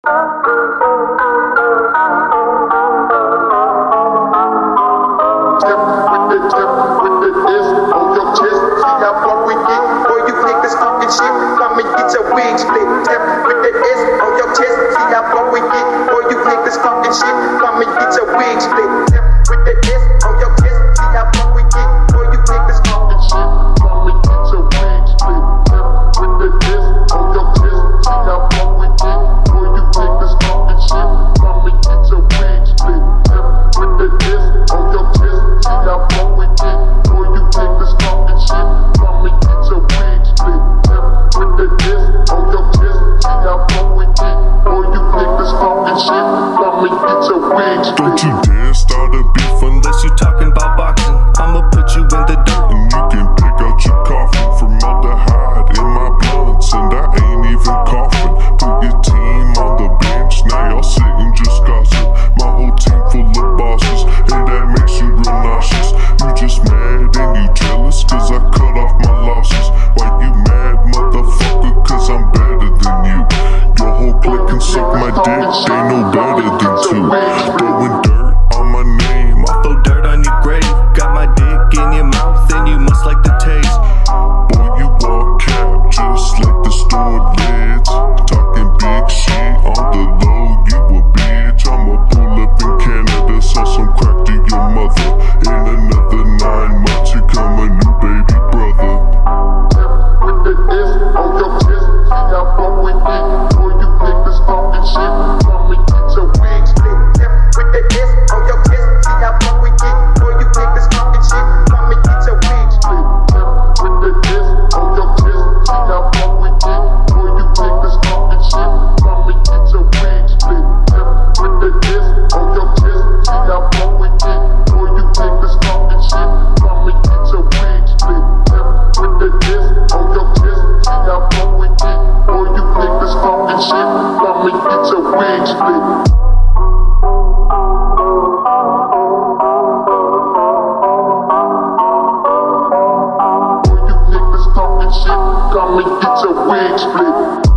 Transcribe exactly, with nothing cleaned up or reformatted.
Don't you dare start a beef unless you talking about boxing. I'ma put you in the dirt and you can pick out your coffin. Formaldehyde in my blunts and I ain't even coughing. Put your team on the bench, now y'all sitting just gossip. My whole team full of bosses and that makes you real nauseous. You just mad and you jealous cause I cut off my losses. Why you mad, motherfucker, cause I'm better than you. Your whole clique can suck my dick, they no better than two. Throwing dirt on my name, I'll throw dirt on your grave. Got my dick in your mouth and you must like the taste. Boy, you all cap just like the stored lids. Talking big shit on the low, you a bitch. I'ma pull up in Canada, sell some crack to your mother. In another nine months, here come a new baby brother. With the S on your chest, see how far we get. Boy, you pick this fucking shit, come and get your wings split. With the S on your chest, see how far we get. Boy, you pick this fucking shit, come and get your wings split. With the S on your chest, see how far we get. Boy, you pick this fucking shit, come and get your wings split. With the S on your chest, see how far we get. Boy, you pick this fucking shit, come and get your wings split. With the S on your chest, see how far we get. Boy, you pick this fucking shit, come and get your wings split. Come and get your wings split.